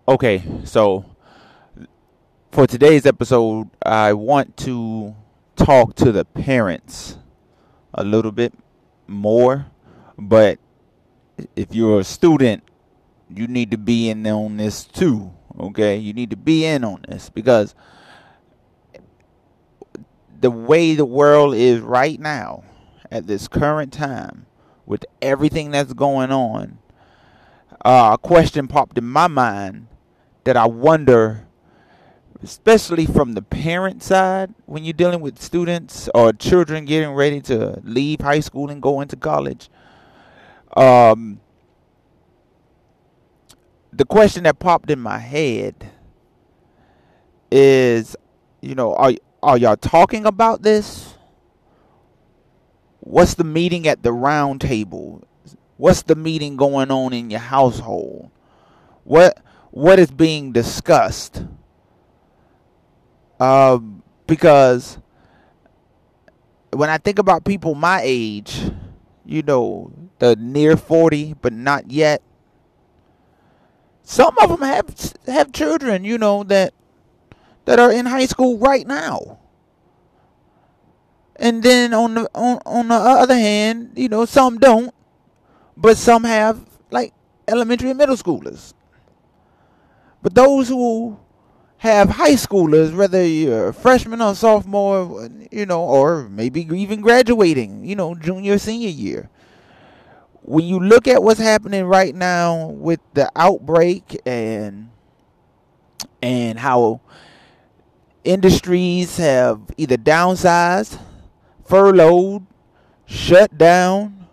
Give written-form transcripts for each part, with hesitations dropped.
Okay, so for today's episode, I want to talk to the parents a little bit more. But if you're a student, you need to be in on this too. Okay, you need to be in on this because the way the world is right now, at this current time, with everything that's going on, a question popped in my mind that I wonder, especially from the parent side, when you're dealing with students or children getting ready to leave high school and go into college. Um, the question that popped in my head is, are y'all talking about this? What's the meeting at the round table? What's the meeting going on in your household? What is being discussed? Because when I think about people my age, the near 40 but not yet, some of them have children, that are in high school right now. And then on the other hand, some don't, but some have like elementary and middle schoolers. But those who have high schoolers, whether you're a freshman or sophomore, or maybe even graduating, junior, senior year. When you look at what's happening right now with the outbreak and how industries have either downsized, furloughed, shut down.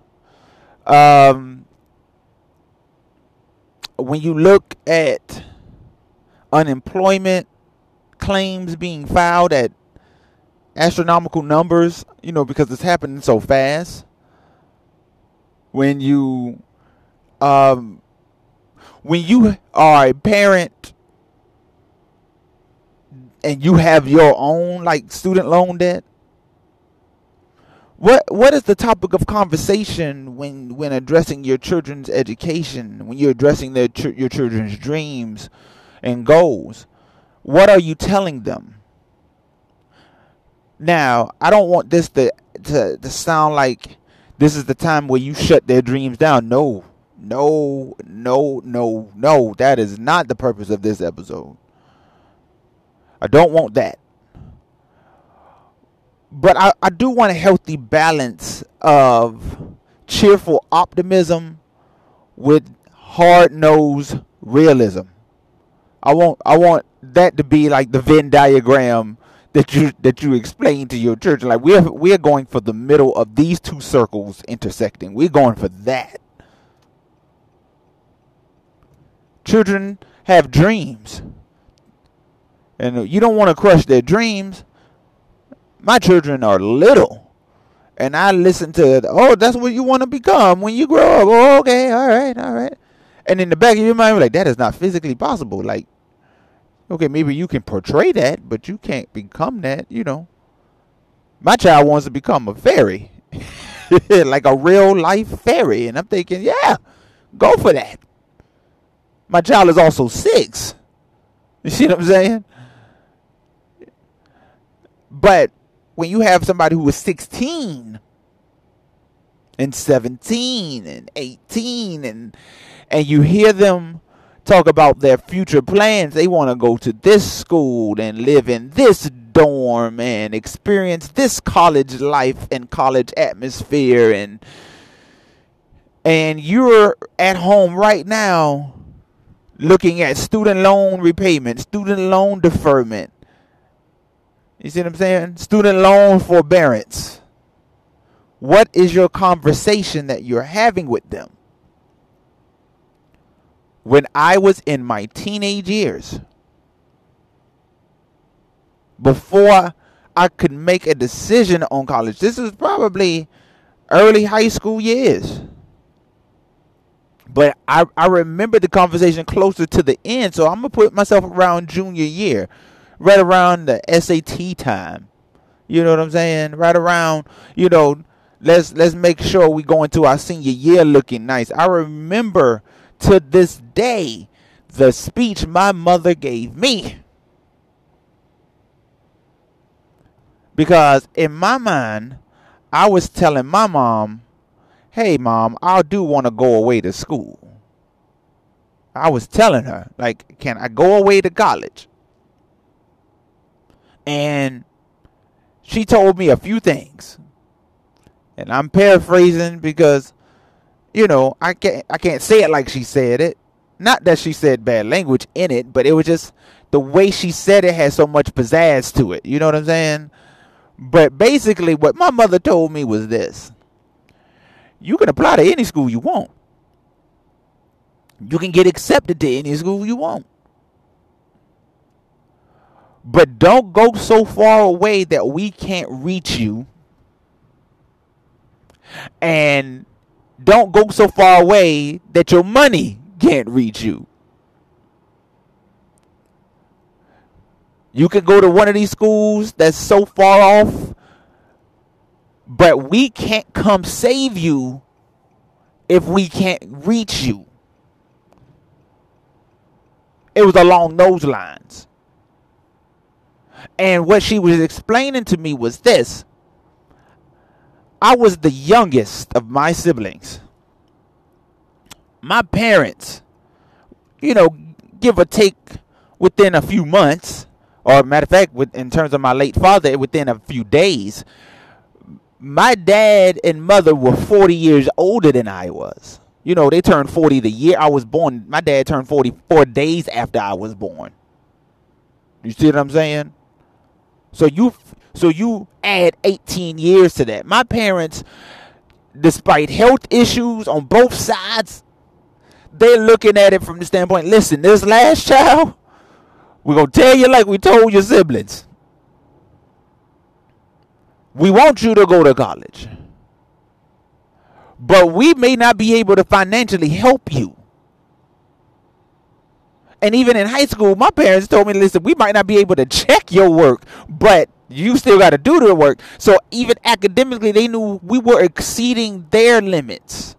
When you look at unemployment claims being filed at astronomical numbers, because it's happening so fast. When you are a parent and you have your own like student loan debt, what is the topic of conversation when addressing your children's education, when you're addressing your children's dreams and goals? What are you telling them? Now, I don't want this to sound like this is the time where you shut their dreams down. No. That is not the purpose of this episode. I don't want that. But I do want a healthy balance of cheerful optimism with hard-nosed realism. I want that to be like the Venn diagram that you explain to your church. Like we're going for the middle of these two circles intersecting. We're going for that. Children have dreams, and you don't want to crush their dreams. My children are little, and I listen to, that's what you want to become when you grow up. Oh, okay, all right. And in the back of your mind, you're like, that is not physically possible. Like, okay, maybe you can portray that, but you can't become that, My child wants to become a fairy, like a real life fairy. And I'm thinking, yeah, go for that. My child is also 6. You see what I'm saying? But when you have somebody who is 16 and 17 and 18 and you hear them talk about their future plans, they want to go to this school and live in this dorm and experience this college life and college atmosphere, and you're at home right now looking at student loan repayment, student loan deferment. You see what I'm saying? Student loan forbearance. What is your conversation that you're having with them? When I was in my teenage years, before I could make a decision on college, this is probably early high school years. But I remember the conversation closer to the end, so I'm going to put myself around junior year, right around the SAT time. You know what I'm saying? Right around, let's make sure we go into our senior year looking nice. I remember to this day the speech my mother gave me. Because in my mind, I was telling my mom, hey, Mom, I do want to go away to school. I was telling her, like, can I go away to college? And she told me a few things. And I'm paraphrasing because, I can't say it like she said it. Not that she said bad language in it, but it was just the way she said it had so much pizzazz to it. You know what I'm saying? But basically what my mother told me was this. You can apply to any school you want. You can get accepted to any school you want. But don't go so far away that we can't reach you. And don't go so far away that your money can't reach you. You can go to one of these schools that's so far off, but we can't come save you if we can't reach you. It was along those lines. And what she was explaining to me was this. I was the youngest of my siblings. My parents, give or take within a few months, or matter of fact, in terms of my late father, within a few days, my dad and mother were 40 years older than I was. They turned 40 the year I was born. My dad turned 44 days after I was born. You see what I'm saying? So you add 18 years to that. My parents, despite health issues on both sides, they're looking at it from the standpoint, listen, this last child, we're going to tell you like we told your siblings. We want you to go to college. But we may not be able to financially help you. And even in high school, my parents told me, listen, we might not be able to check your work, but you still got to do the work. So even academically, they knew we were exceeding their limits.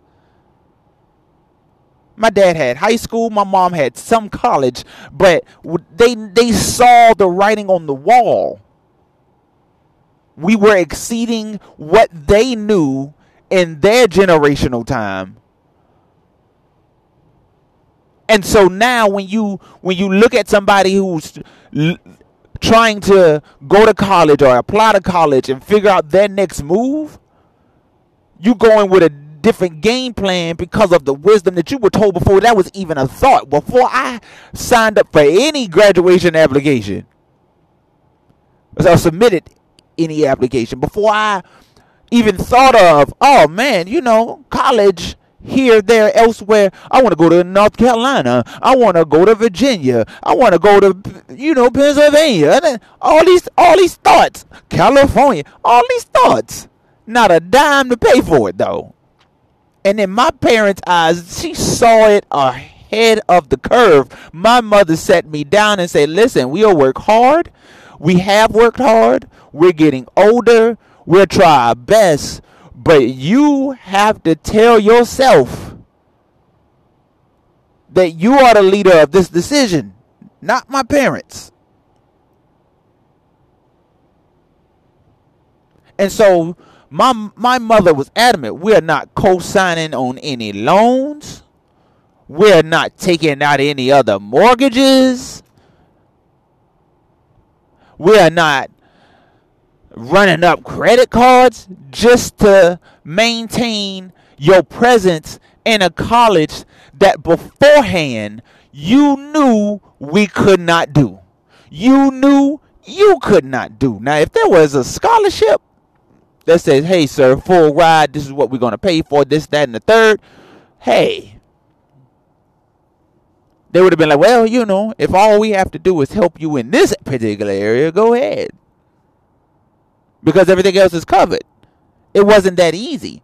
My dad had high school. My mom had some college. But they saw the writing on the wall. We were exceeding what they knew in their generational time. And so now when you look at somebody who's trying to go to college or apply to college and figure out their next move, you going with a different game plan because of the wisdom that you were told before that was even a thought. Before I signed up for any graduation application, or submitted any application, before I even thought of, oh man, college here, there, elsewhere. I want to go to North Carolina. I want to go to Virginia. I want to go to, Pennsylvania. And all these thoughts. California. All these thoughts. Not a dime to pay for it, though. And in my parents' eyes, she saw it ahead of the curve. My mother sat me down and said, listen, we'll work hard. We have worked hard. We're getting older. We'll try our best. But you have to tell yourself that you are the leader of this decision, not my parents. And so my mother was adamant. We're not co-signing on any loans. We're not taking out any other mortgages. We're not running up credit cards just to maintain your presence in a college that beforehand you knew we could not do. You knew you could not do. Now, if there was a scholarship that says, hey, sir, full ride, this is what we're going to pay for, this, that, and the third, hey, they would have been like, well, if all we have to do is help you in this particular area, go ahead. Because everything else is covered. It wasn't that easy.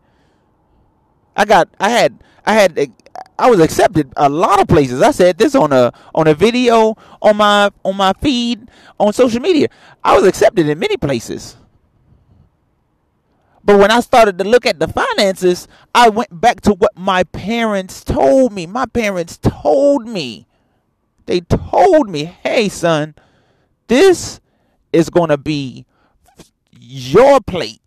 I was accepted a lot of places. I said this on a video on my feed on social media. I was accepted in many places. But when I started to look at the finances, I went back to what my parents told me. My parents told me They told me, hey, son, this is going to be your plate.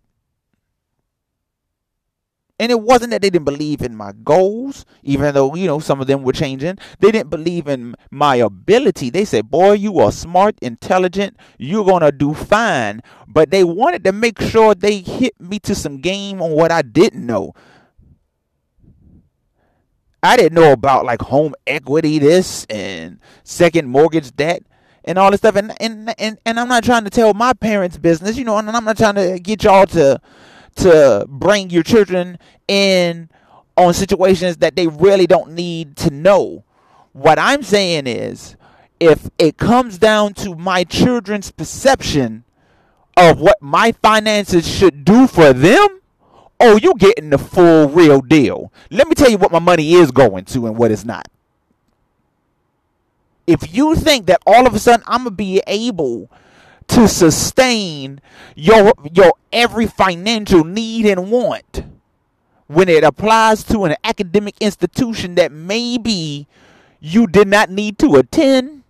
And it wasn't that they didn't believe in my goals, even though, some of them were changing. They didn't believe in my ability. They said, boy, you are smart, intelligent. You're going to do fine. But they wanted to make sure they hit me to some game on what I didn't know. I didn't know about like home equity, this and second mortgage debt and all this stuff. And I'm not trying to tell my parents' business, and I'm not trying to get y'all to bring your children in on situations that they really don't need to know. What I'm saying is, if it comes down to my children's perception of what my finances should do for them, oh, you getting the full real deal. Let me tell you what my money is going to and what it's not. If you think that all of a sudden I'm going to be able to sustain your every financial need and want when it applies to an academic institution that maybe you did not need to attend,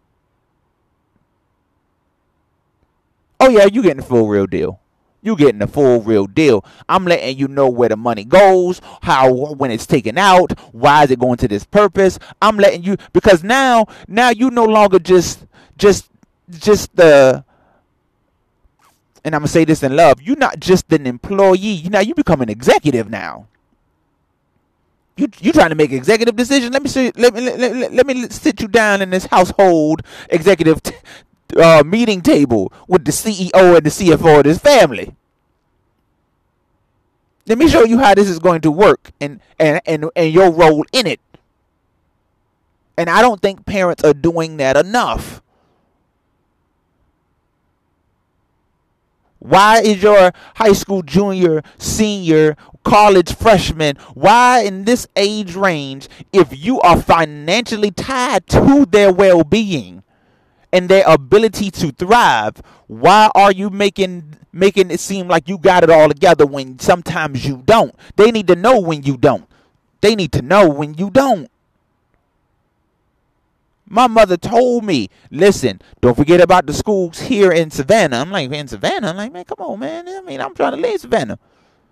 oh yeah, you getting the full real deal. You getting the full real deal. I'm letting you know where the money goes, when it's taken out, why is it going to this purpose. I'm letting you, because now you no longer just the, and I'm gonna say this in love, you're not just an employee. Now you become an executive now. You trying to make executive decisions. Let me sit you down in this household executive meeting table with the CEO and the CFO of this family. Let me show you how this is going to work and your role in it. And I don't think parents are doing that enough. Why is your high school junior, senior, college freshman, why in this age range, if you are financially tied to their well-being and their ability to thrive, why are you making it seem like you got it all together when sometimes you don't? They need to know when you don't. They need to know when you don't. My mother told me, listen, don't forget about the schools here in Savannah. I'm like, in Savannah? I'm like, man, come on, man. I'm trying to leave Savannah.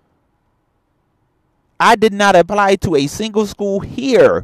I did not apply to a single school here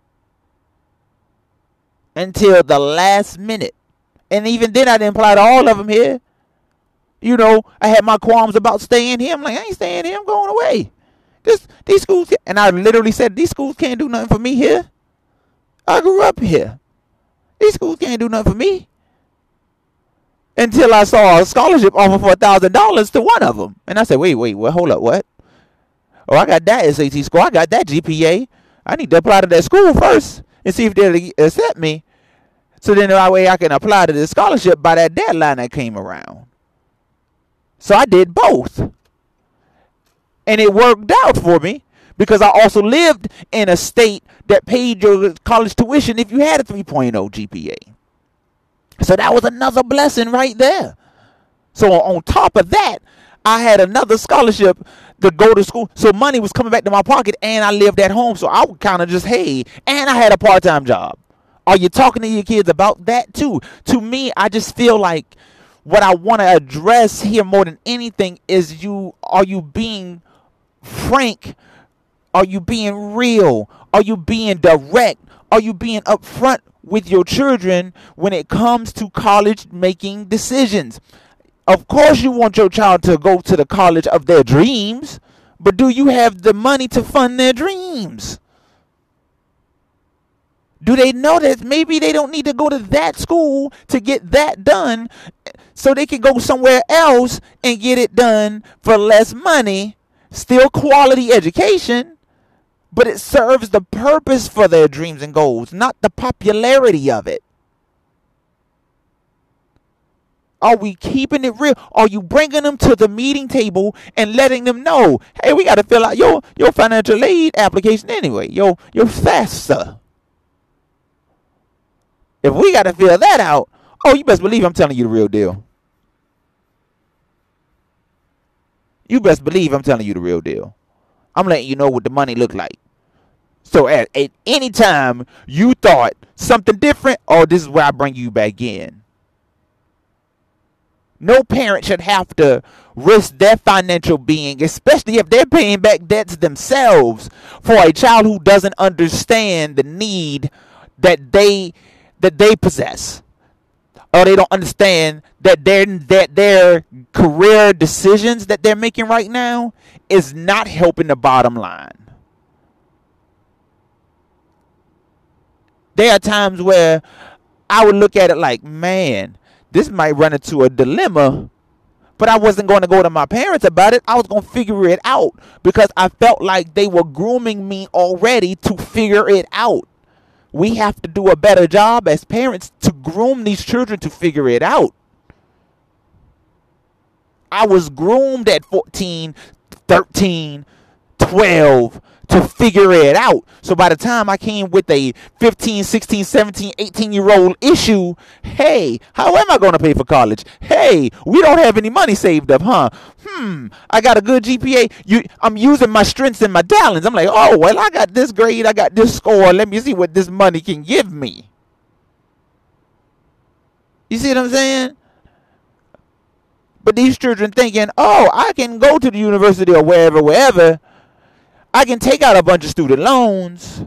until the last minute. And even then, I didn't apply to all of them here. I had my qualms about staying here. I'm like, I ain't staying here. I'm going away. These schools, and I literally said, these schools can't do nothing for me here. I grew up here. These schools can't do nothing for me. Until I saw a scholarship offer for $1,000 to one of them. And I said, wait, well, hold up, what? Oh, I got that SAT score. I got that GPA. I need to apply to that school first and see if they'll accept me. So then that way I can apply to the scholarship by that deadline that came around. So I did both. And it worked out for me because I also lived in a state that paid your college tuition if you had a 3.0 GPA. So that was another blessing right there. So on top of that, I had another scholarship to go to school. So money was coming back to my pocket and I lived at home. So I would kind of just, and I had a part-time job. Are you talking to your kids about that too? To me, I just feel like what I want to address here more than anything is are you being frank? Are you being real? Are you being direct? Are you being upfront with your children when it comes to college making decisions? Of course you want your child to go to the college of their dreams, but do you have the money to fund their dreams? Do they know that maybe they don't need to go to that school to get that done, so they can go somewhere else and get it done for less money, still quality education, but it serves the purpose for their dreams and goals, not the popularity of it? Are we keeping it real? Are you bringing them to the meeting table and letting them know, hey, we got to fill out your financial aid application anyway, your FAFSA? If we got to fill that out, oh, you best believe I'm telling you the real deal. You best believe I'm telling you the real deal. I'm letting you know what the money look like. So at any time you thought something different, or this is where I bring you back in. No parent should have to risk their financial being, especially if they're paying back debts themselves, for a child who doesn't understand the need that they possess, or they don't understand that their career decisions that they're making right now is not helping the bottom line. There are times where I would look at it like, man, this might run into a dilemma, but I wasn't going to go to my parents about it. I was going to figure it out because I felt like they were grooming me already to figure it out. We have to do a better job as parents to groom these children to figure it out. I was groomed at 14, 13, 12 to figure it out. So by the time I came with a 15, 16, 17, 18-year-old issue, hey, how am I going to pay for college? Hey, we don't have any money saved up, huh? I got a good GPA. I'm using my strengths and my talents. I'm like, oh, well, I got this grade. I got this score. Let me see what this money can give me. You see what I'm saying? But these children thinking, oh, I can go to the university or wherever. I can take out a bunch of student loans.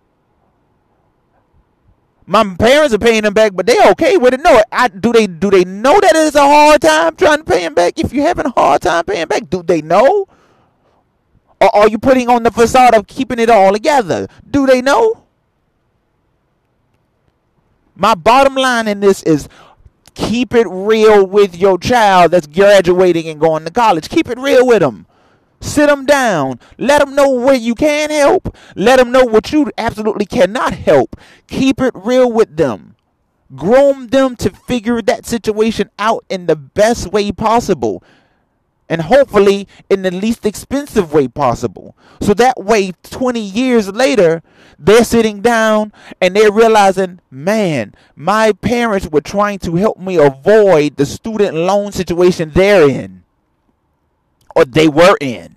My parents are paying them back, but they okay with it. No, do they know that it's a hard time trying to pay them back? If you're having a hard time paying back, do they know? Or are you putting on the facade of keeping it all together? Do they know? My bottom line in this is keep it real with your child that's graduating and going to college. Keep it real with them. Sit them down. Let them know where you can help. Let them know what you absolutely cannot help. Keep it real with them. Groom them to figure that situation out in the best way possible. And hopefully in the least expensive way possible. So that way 20 years later, they're sitting down and they're realizing, man, my parents were trying to help me avoid the student loan situation they're in. Or they were in.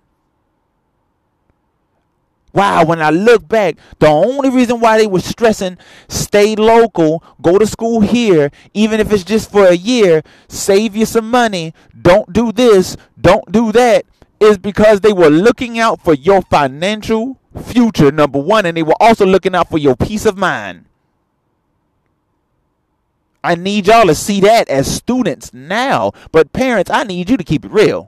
Wow, when I look back, the only reason why they were stressing, stay local, go to school here, even if it's just for a year, save you some money, don't do this, don't do that, is because they were looking out for your financial future, number one, and they were also looking out for your peace of mind. I need y'all to see that as students now, but parents, I need you to keep it real.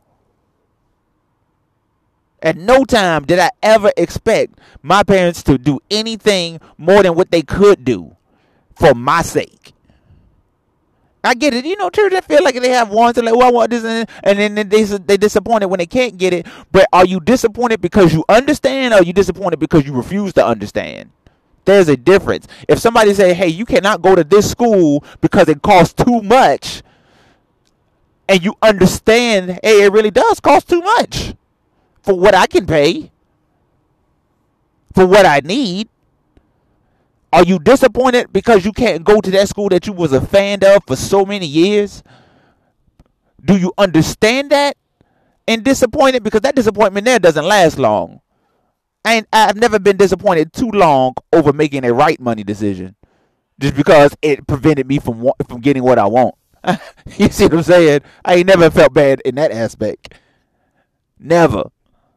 At no time did I ever expect my parents to do anything more than what they could do for my sake. I get it. You know, children feel like they have wants and like, well, I want this, and then they disappointed when they can't get it. But are you disappointed because you understand, or are you disappointed because you refuse to understand? There's a difference. If somebody say, hey, you cannot go to this school because it costs too much, and you understand, hey, it really does cost too much for what I can pay, for what I need. Are you disappointed because you can't go to that school that you was a fan of for so many years? Do you understand that? And disappointed because that disappointment there doesn't last long. I've never been disappointed too long over making a right money decision just because it prevented me from getting what I want. You see what I'm saying? I ain't never felt bad in that aspect. Never.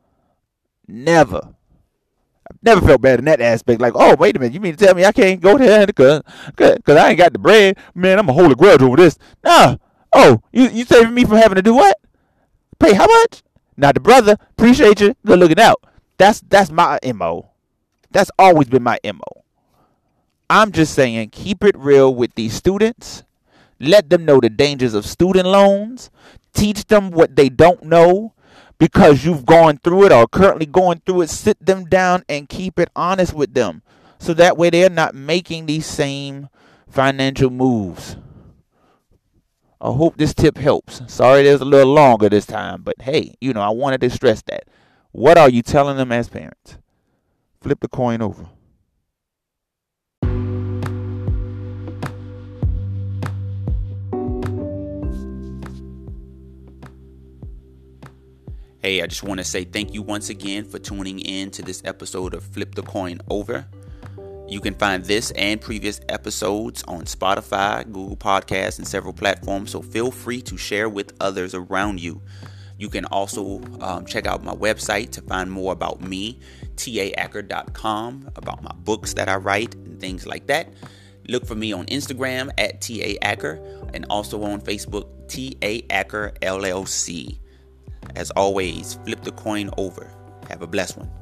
I've never felt bad in that aspect. Like, oh, wait a minute. You mean to tell me I can't go there because I ain't got the bread? Man, I'm going to hold a grudge over this. Nah. Oh, you saving me from having to do what? Pay how much? Now, the brother, appreciate you. Good looking out. That's my MO. That's always been my MO. I'm just saying, keep it real with these students. Let them know the dangers of student loans. Teach them what they don't know. Because you've gone through it or currently going through it, sit them down and keep it honest with them. So that way they're not making these same financial moves. I hope this tip helps. Sorry it was a little longer this time, but hey, I wanted to stress that. What are you telling them as parents? Flip the coin over. Hey, I just want to say thank you once again for tuning in to this episode of Flip the Coin Over. You can find this and previous episodes on Spotify, Google Podcasts, and several platforms, so feel free to share with others around you. You can also check out my website to find more about me, taacker.com, about my books that I write and things like that. Look for me on Instagram at taacker and also on Facebook, taacker LLC. As always, flip the coin over. Have a blessed one.